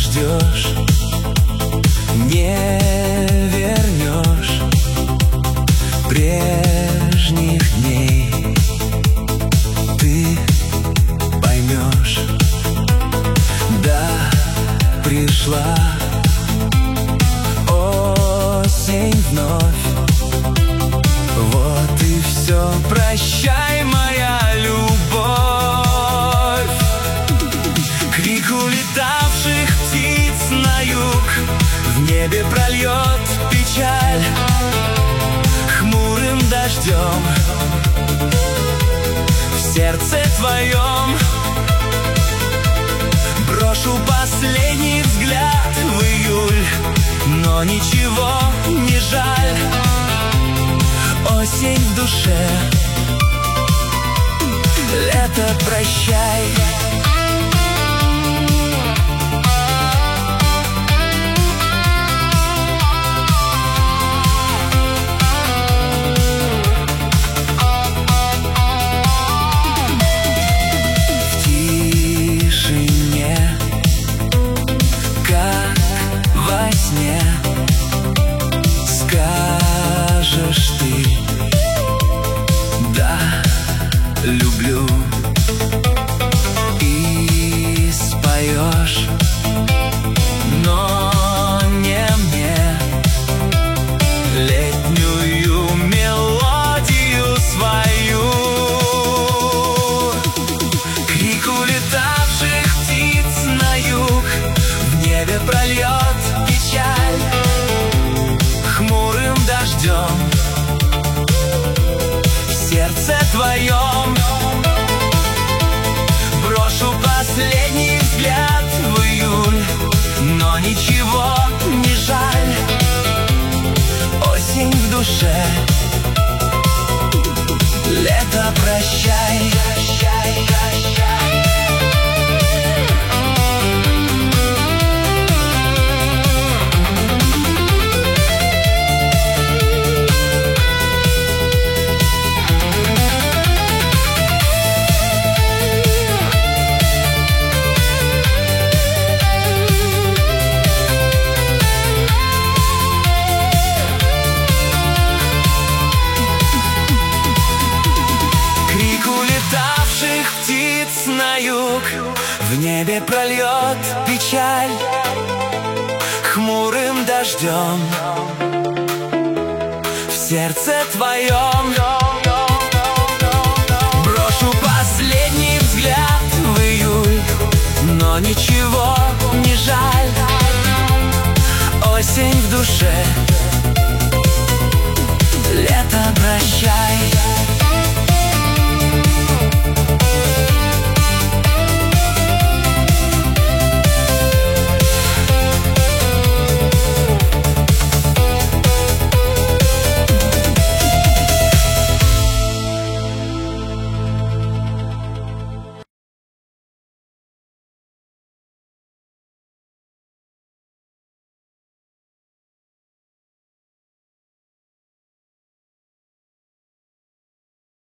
ждешь, не вернешь прежних дней. Ты поймешь, да, пришла осень вновь. Вот и все, прощай, моя любовь. Крик улетавших птиц на юг в небе прольет печаль хмурым дождем. В сердце твоем брошу последний взгляд в июль, но ничего не жаль. Осень в душе, лето, прощай. В тишине, как во сне, скажешь ты: да, люблю. И споешь, но не мне, летнюю мелодию свою. Крик улетавших птиц на юг в небе прольет печаль хмурым дождем. В сердце твоем брошу последний взгляд в июль, но ничего не жаль. Осень в душе, лето, прощай. Птиц на юг в небе прольет печаль хмурым дождем. В сердце твоем брошу последний взгляд в июль, но ничего не жаль. Осень в душе, лето, прощай.